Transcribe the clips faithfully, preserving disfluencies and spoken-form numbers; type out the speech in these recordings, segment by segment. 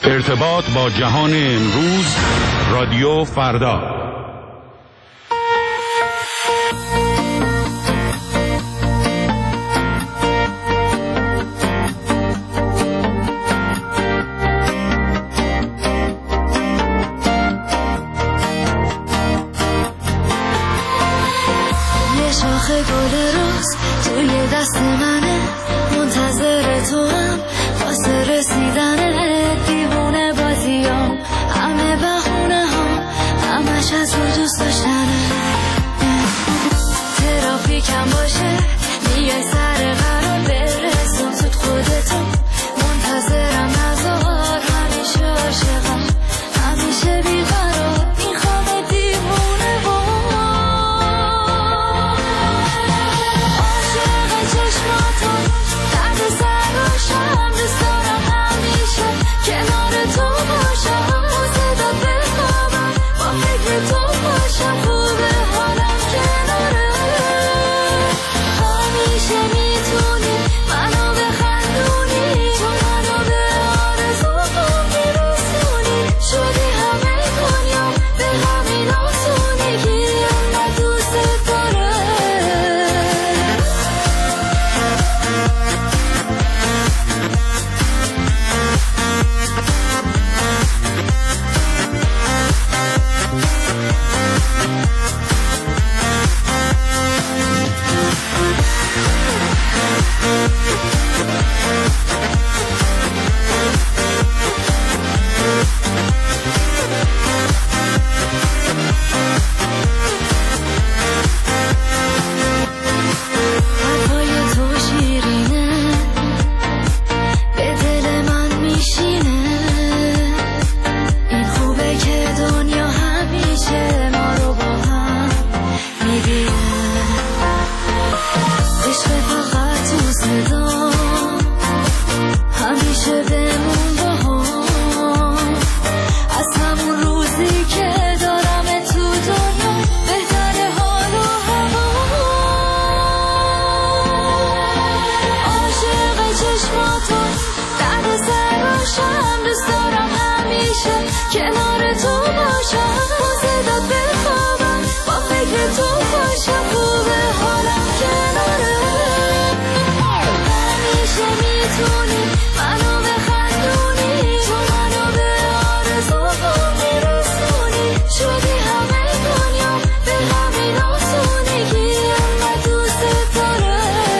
ارتباط با جهان امروز، رادیو فردا. یه شاخه گل روز توی دست منه، منتظر تو هم واسه رسیدنه. دیوونه بازیام همه بخونه ها، همش از رو دوست داشتنه. ترافیکم باشه میای سر قرار برسون زود خودتو، منتظرم نزار همیشه عاشقم همیشه بیقرار این خواب دیوونه با عاشق چشماتون درد سراشم، دوست دارم همیشه کنار تو باشم، صدات بخوابم با فکر تو باشم، خوبه حالم کناره. همیشه میتونی منو بخندونی، تو منو به آرزوام میرسونی، شدی همه دنیا به همین آسونگی، انقدر دوست داره. حرفای تو شیرینه به دل من میشینه، این خوبه که دنیا همیشه ما رو با هم میبینه. عشق فقط تو صدا همیشه بمون با هم، از همون روزی که دارم تو دنیا بهتر حال و هوا. عاشق چشماتون درد سراشم، دوست دارم همیشه کنار تو باشم، با صدات بخوابم با فکر تو باشم، خوبه حالم کناره. همیشه میتونی منو بخندونی، تو منو به آرزوام میرسونی، شدی همه دنیا به همین آسونگی، انقدر دوست داره.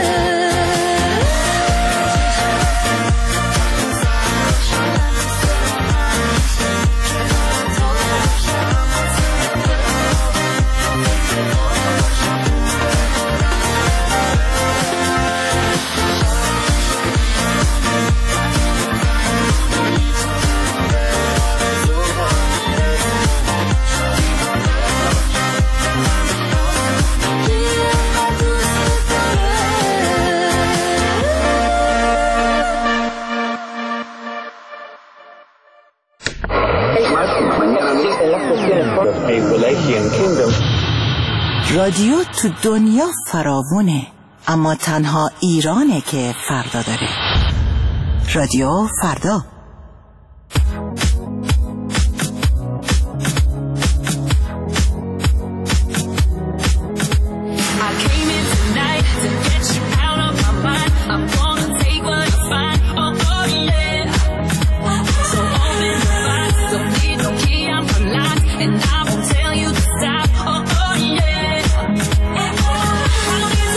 رادیو تو دنیا فراوونه، اما تنها ایرانه که فردا داره. رادیو فردا.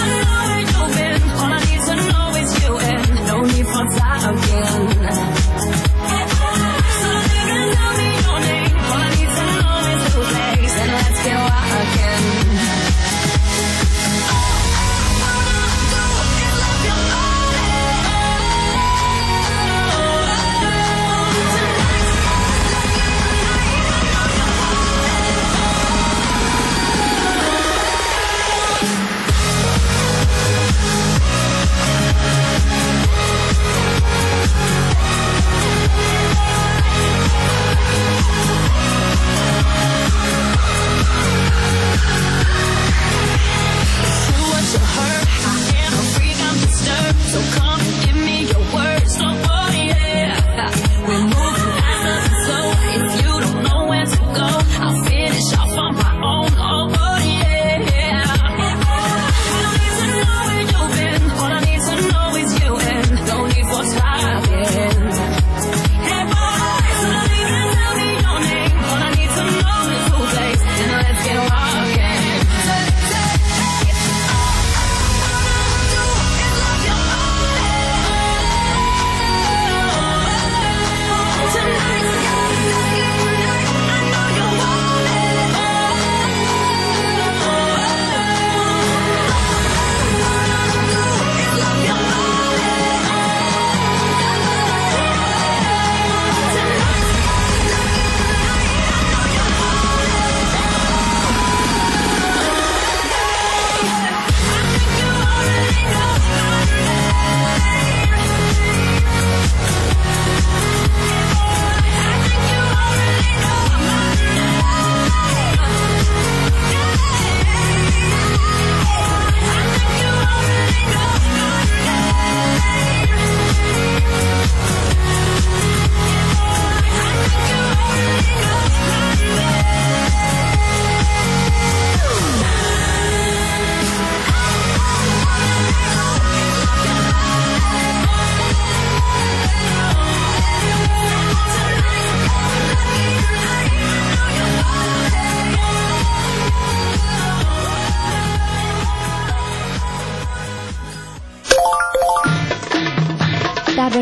Again.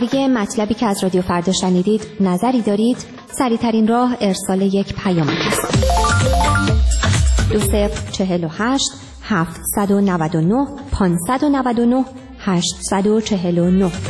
درباره مطلبی که از رادیو فردا شنیدید نظری دارید؟ سریع‌ترین راه ارسال یک پیامک است. دو صفر چهل و هشت هفتصد و نود و نه پانصد و نود و نه هشتصد و چهل و نه.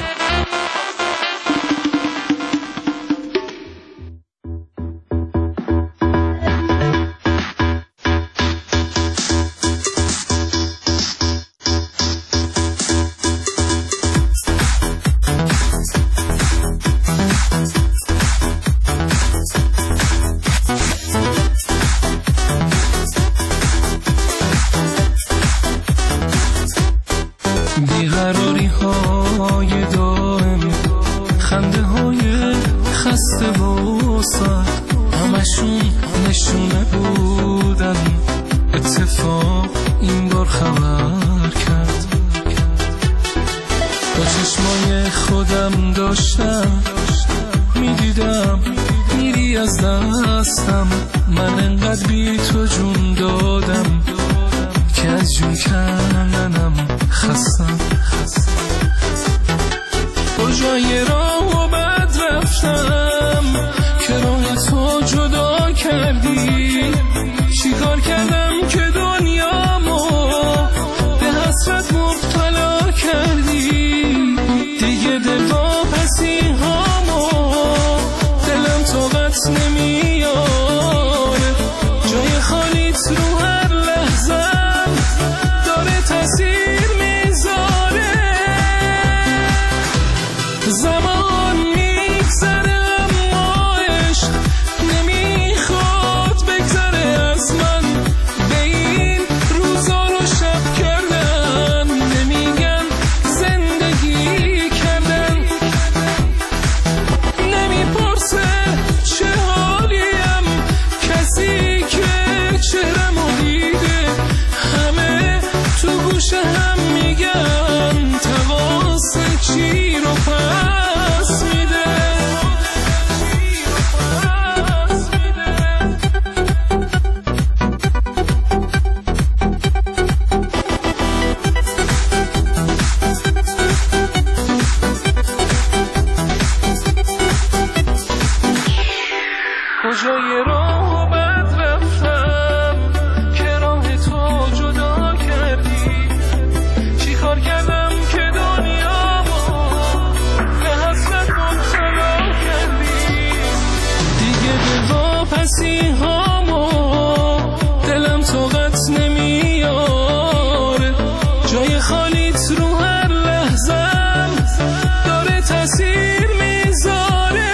بیقراری های دائم، خنده های خسته و سخت، همشون نشونه بودن. اتفاق این بار خبر کرد، با چشمای خودم داشتم میدیدم میری از دستم. من انقدر بی تو جون دادم که از جون کندنم خستم. کجای راه و بد رفتم که راه تو جدا کردی؟ چیکار کردم که دنیامو به حسرت مبتلا کردی؟ دیگه دل واپسی هامو دلم طاقت نمیاره، جای خالیت رو هر لحظه داره تاثیر میذاره. زمان میگذره اما عشق نمیخواد بگذره از من. به این روزا رو شب کردن نمیگن زندگی کردن. نمیپرسه چه حالیم کسی که چهرمو دیده، همه تو گوش هم میگن تقاص چی رو پس میده. کجای راه و بد رفتم که راه تو جدا کردی؟ چی کار کردم که دنیامو به حسرت مبتلا کردی؟ دیگه به واپسی هامو دلم طاقت نمیاره، جای خالیت رو هر لحظم داره تاثیر میذاره.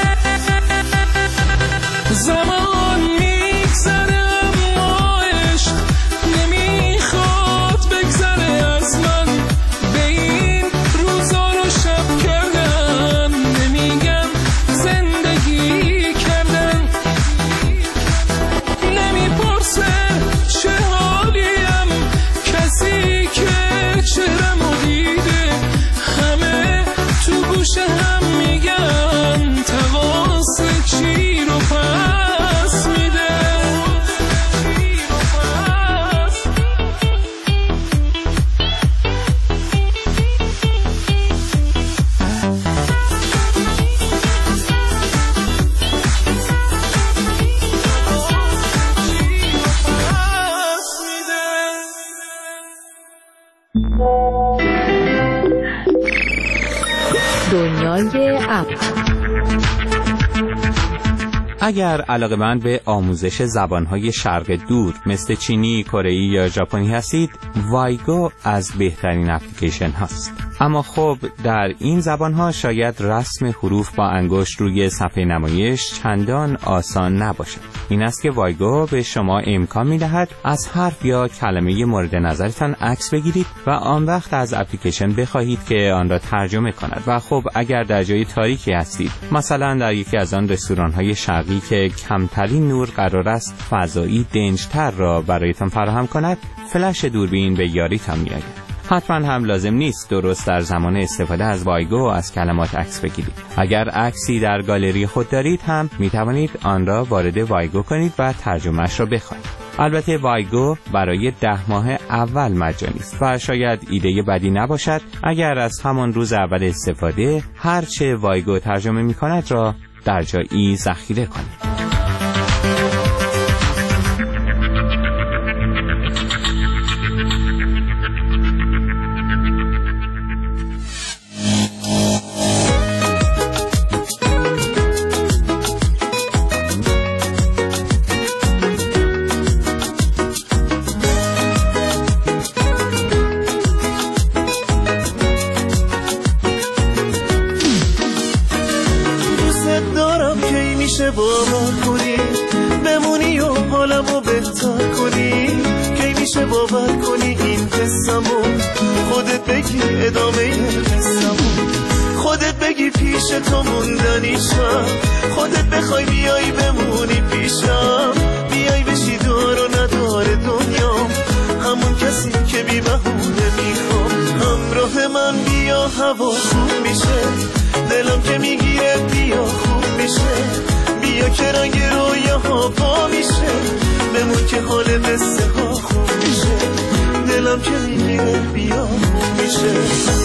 زمان میگذره اما عشق نمیخواد بگذره از من. به این روزا رو شب کردن نمیگن زندگی کردن. نمیپرسه چه حالیم کسی که چهرمو دیده، همه تو گوش هم میگن تقاص چی رو پس میده. دنیای اپ. اگر علاقه‌مند به آموزش زبان‌های شرق دور مثل چینی، کره‌ای یا ژاپنی هستید، وایگو از بهترین اپلیکیشن هاست. اما خب در این زبان‌ها شاید رسم حروف با انگشت روی صفحه نمایش چندان آسان نباشد. این است که وایگو به شما امکان می‌دهد از حرف یا کلمه مورد نظرتان عکس بگیرید و آن وقت از اپلیکیشن بخواهید که آن را ترجمه کند. و خب اگر در جای تاریکی هستید، مثلا در یکی از آن رستوران‌های شرقی که کمترین نور قرار است فضایی دنج‌تر را برایتان فراهم کند، فلش دوربین به یاریتان می‌آید. حتما هم لازم نیست درست در زمان استفاده از وایگو از کلمات عکس بگیرید. اگر عکسی در گالری خود دارید هم می توانید آن را وارد وایگو کنید و ترجمه‌اش را بخوانید. البته وایگو برای ده ماه اول مجانی است و شاید ایده بدی نباشد اگر از همان روز اول استفاده هرچه وایگو ترجمه می کند را در جایی ذخیره کنید. باور کنی بمونی و حالمو بهتر کنی، کی میشه باور کنی این قصه‌مو خودت بگی ادامه قصه‌مو، خودت بگی پیش تو موندنیشم، خودت بخوای بیای بمونی پیشم، بیای بشی دار و ندار دنیا، همون کسی که بی بهونه میخوام همراه من بیا، هوا خوب میشه دلم که میگیره بیا خوب میشه، بیا که رنگ رویاها پا میشه، بمون که حال قصه ها خوب میشه، دلم که میگیره بیا خوب میشه.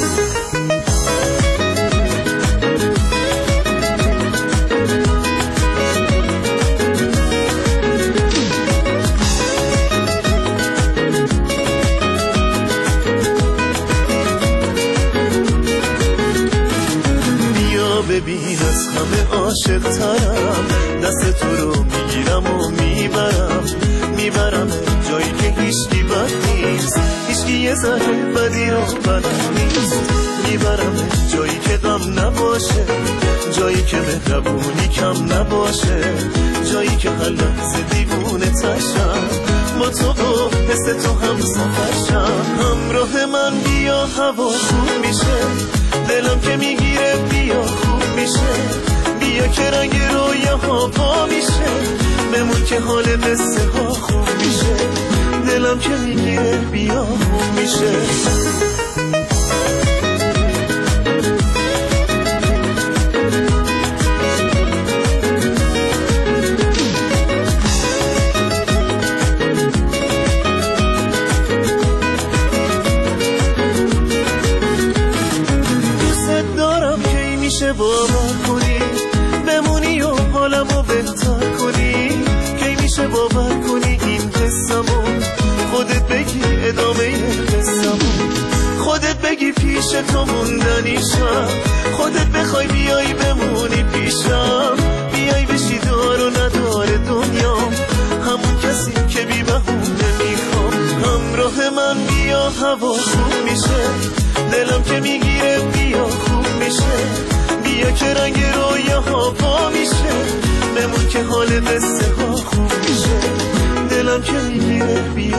ببین از همه عاشق ترم، دست تو رو میگیرم و میبرم، میبرم جایی که هیچکی بد نیست، هیچکی یه ذره بدی رو بلد نیست، میبرم جایی که غم نباشه، جایی که مهربونی کم نباشه، جایی که هر لحظه دیوونه تشم، با تو و حس تو هم سفرشم، همراه من بیا هوا خوب میشه، دلم که میگیره بیا خوب میشه، بیا که رنگ رویاها پا میشه، بمون که حال قصه ها خوب میشه، دلم که میگیره بیا خوب میشه. باور کنی بمونی و حالمو بهتر کنی، کی میشه باور کنی این قصه‌مو خودت بگی ادامه قصه‌مو، خودت بگی پیش تو موندنیشم، خودت بخوای بیای بمونی پیشم، بیای بشی دار و ندار دنیا، همون کسی که بی بهونه میخوام همراه من بیا، هوا خوب میشه دلم که میگیره بیا خوب میشه، بیا که رنگ رویاها پا میشه، بمون که حال قصه ها خوب میشه، دلم که میگیره بیا